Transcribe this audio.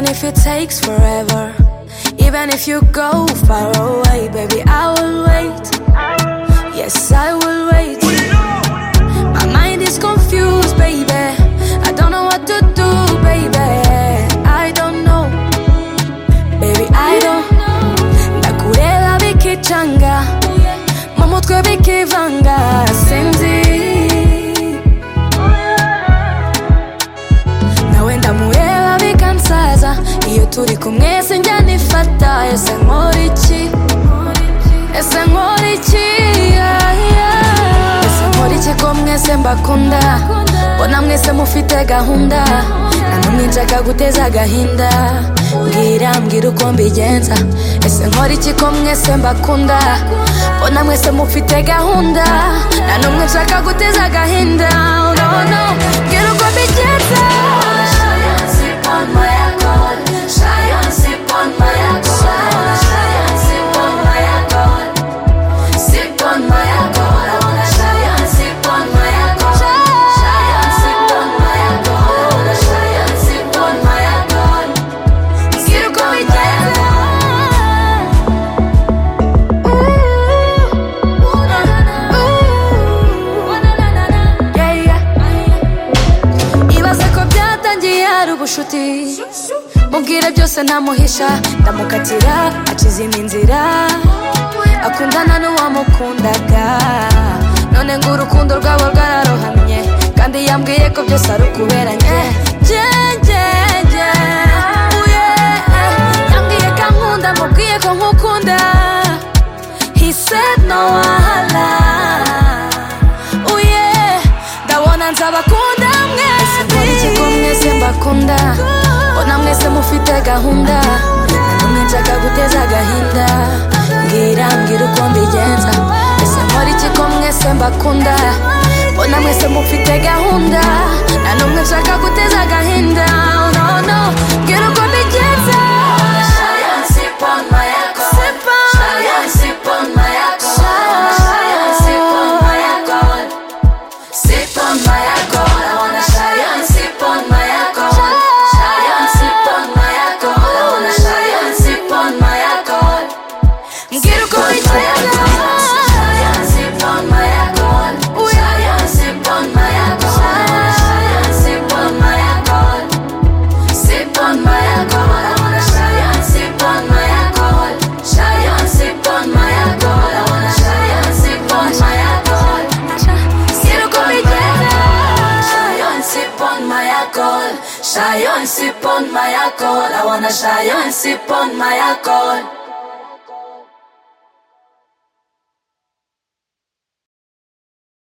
Even if it takes forever, even if you go far away, baby, I will wait. Yes, I will wait. My mind is confused, baby. I don't know what to do, baby. I don't know, baby, I don't. Ndakureba bikichanga, mumutwe bikivanga, sinzi. Nawe ndamureba bikansaza, iyo turi kumwe sinjya nifata. Ese nkora iki? Ese nkora iki? Ese nkora iki ko mwese mbakunda, mbona mwese mufite gahunda, nta n'umwe nshaka guteza agahinda. Mbwira uko mbigenza. Ese nkora iki ko mwese mbakunda, mbona mwese mufite gahunda, nta n'umwe nshaka guteza agahinda. No, no, mbwira uko mbigenza. Ubushuti mubwire byose ntamuhisha, ndamukatira akizima inzira, akundana n'uwamukundaga, none ngo urukundo rwabo rwararohamye, kandi yambwiye ko byose ari ukuberanye. Yambwiye ko ankunda, mubwiye ko nkukunda. He said no wahala. Ndabona nzabakunda mwese. Nkora iki ko mwese mbakunda, mbona mwese mufite gahunda, nta n'umwe nshaka guteza agahinda. Mbwira uko mbigenza. Ese nkora iki ko mwese mbakunda, mbona mwese mufite gahunda, nta n'umwe nshaka guteza agahinda. No, no, mbwira uko mbigenza. Shy and sip on my alcohol. I wanna shy and sip on my alcohol.